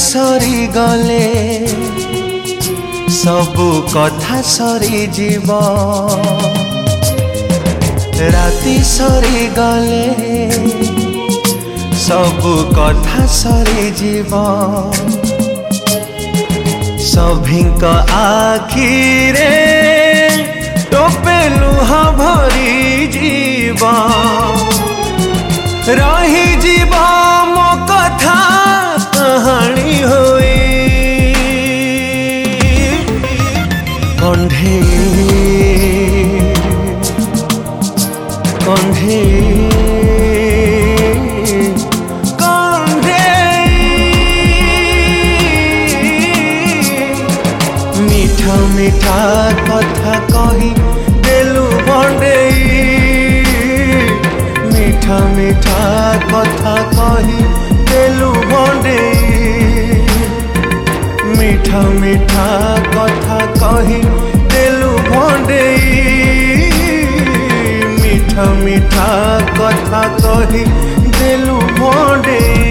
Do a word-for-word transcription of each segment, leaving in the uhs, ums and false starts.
सरी गले सबु कथा सरी जीव राति सरी गले सबु कथा सरी जीव सभिंक आखिरे टोपे लुह भरी जीव रही जीव मो कथा कहानी होई कंधे कंधे कंधे मीठा मीठा कथा कही देलु बंडेई मीठा मीठा कथा कही देलु बंडेई मीठा मीठा कथा कही देलु बंडेई मीठा मीठा कथा कही देलु बंडेई।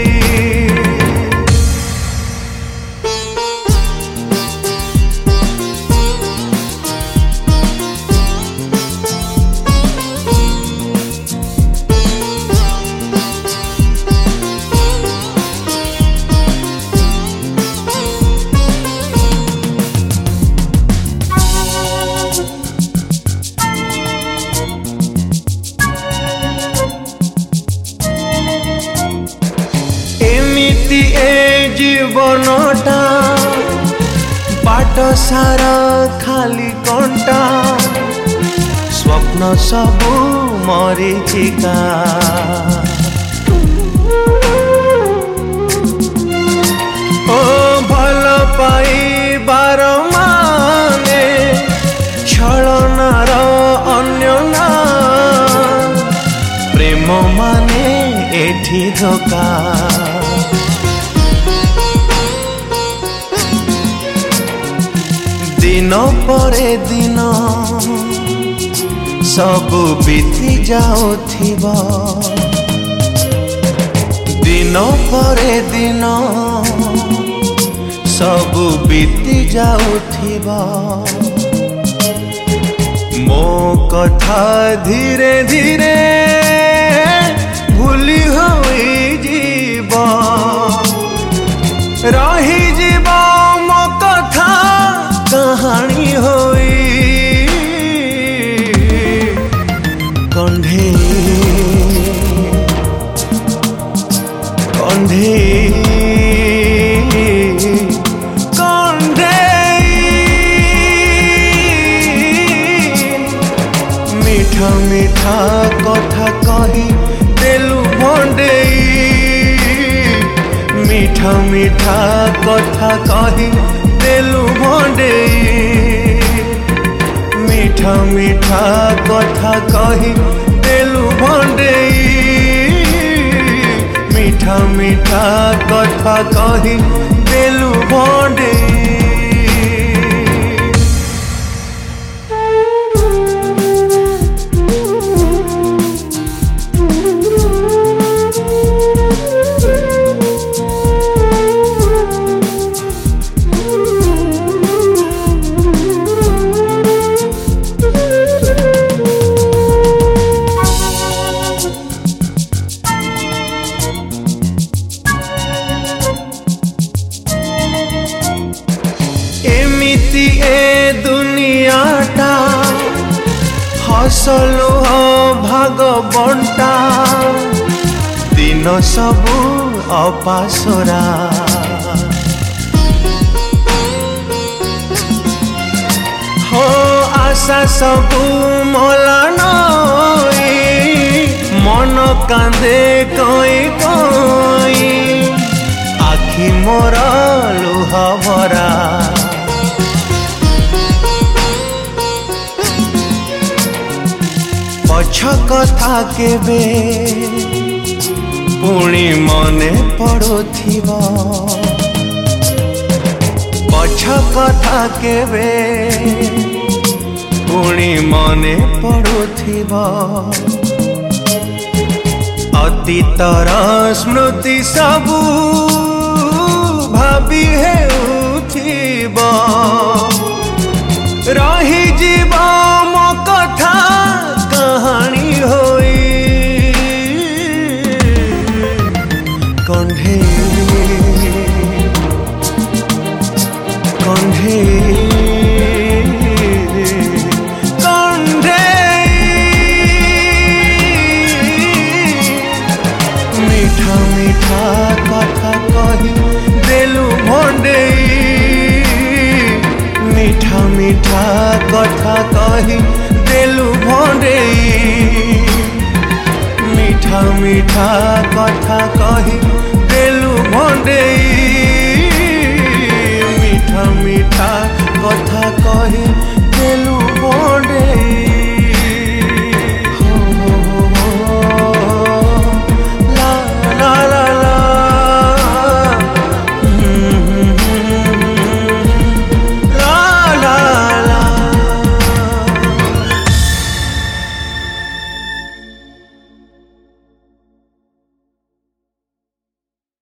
ए जीवनटा बाट सारा खाली कंटा स्वप्न सबु मरीचिका ओ भल पाइबार माने छलनार अन्य ना प्रेम माने एठी धोका दिन परे दिन सबु बीती जाउथिबा दिन परे दिन सबु बीती जाउथिबा मो कथा धीरे धीरे भूली होई जीवा रही जीवा मो कथा कहानी होई कंधे कंधे कंधे मीठा मीठा कथा कही देलु बंडेई मीठा मीठा कथा कही देलु बंडेई मीठा मीठा कथा कही देलु बंडेई मीठा मीठा कथा कही देलु बंडेई। एमिति ए दुनियाटा हसलु भाग बंटा दिन सबु अपासरा हो आशा सबु मला नई मन कांदे कई कई आखि मोर लुह भरा पछ कथा केबे पुणी मने पड़ुथिबा पछ कथा केबे पुणी मने पड़ुथिबा अतीतर स्मृति सबू भाभी हेउथिब रही जीव मो कथा कहानी होई कंढे कंढे कंढे मीठा मीठा कथा कही देलु भंडेई मीठा मीठा कथा कही देलु भंडेई मीठा मीठा कथा कही देलु भंडेई मीठा मीठा कथा कही देलु